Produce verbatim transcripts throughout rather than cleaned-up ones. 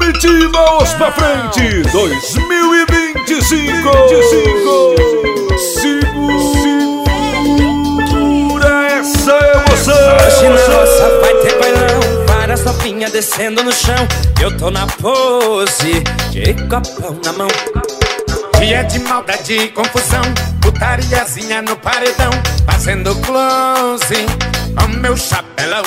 Curitiba, os pra frente, dois mil e vinte e cinco. Segura essa emoção. Hoje na roça vai ter bailão, várias novinhas descendo no chão. Eu tô na pose, de copão na mão. Dia de maldade e confusão, putariazinha no paredão, fazendo close com meu chapelão.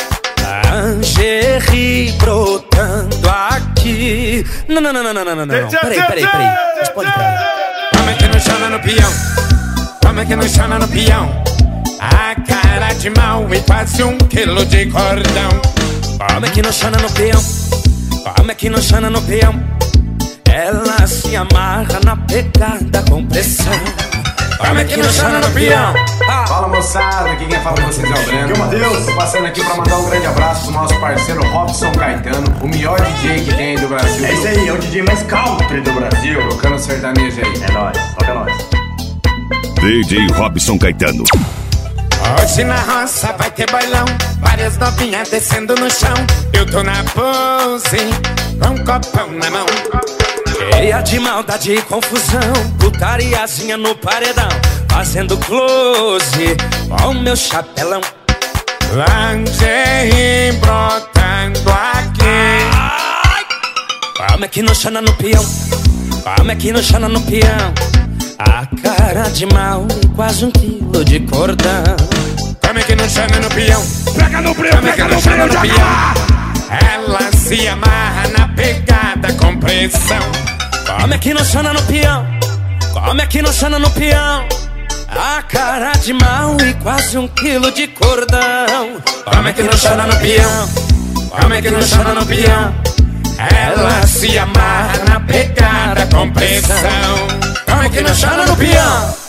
Lingerie brotando aqui. Não, não, não, não, não, não, não, não. Peraí, peraí, peraí. Responde pra mim. Como é que não chama no peão? Como é que não chama no peão? A cara de mal e quase um quilo de cordão. Como é que não chama no peão? Como é que não chama no peão? Ela se amarra na pegada com pressão. Como é que não chama no peão? Ah. Fala moçada, aqui quem fala com vocês é o Breno. Aqui é o Matheus. Tô passando aqui pra mandar um grande abraço pro nosso parceiro Robson Caetano, o melhor D J que tem aí do Brasil. É isso aí, é o D J mais country do Brasil. Tocando sertanejo aí. É nóis, toca nós. D J Robson Caetano. Hoje na roça vai ter bailão, várias novinhas descendo no chão. Eu tô na pose, com um copão na mão. Cheia de maldade e confusão, putariazinha no paredão, fazendo close com meu chapelão. Lingerie brotando aqui. Como é que não chama no peão? Como é que não chama no peão? A cara de mal e quase um quilo de cordão. Como é que não chama no peão? Pega no breu, Como é que não chama no peão? Ela se amarra na pegada com pressão. Como é que não chama no peão? Como é que não chama no peão? A cara de mal e quase um quilo de cordão. Como é que não chama no peão? Como é que não chama no peão? Ela se amarra na pegada com pressão. Como é que não chama no peão?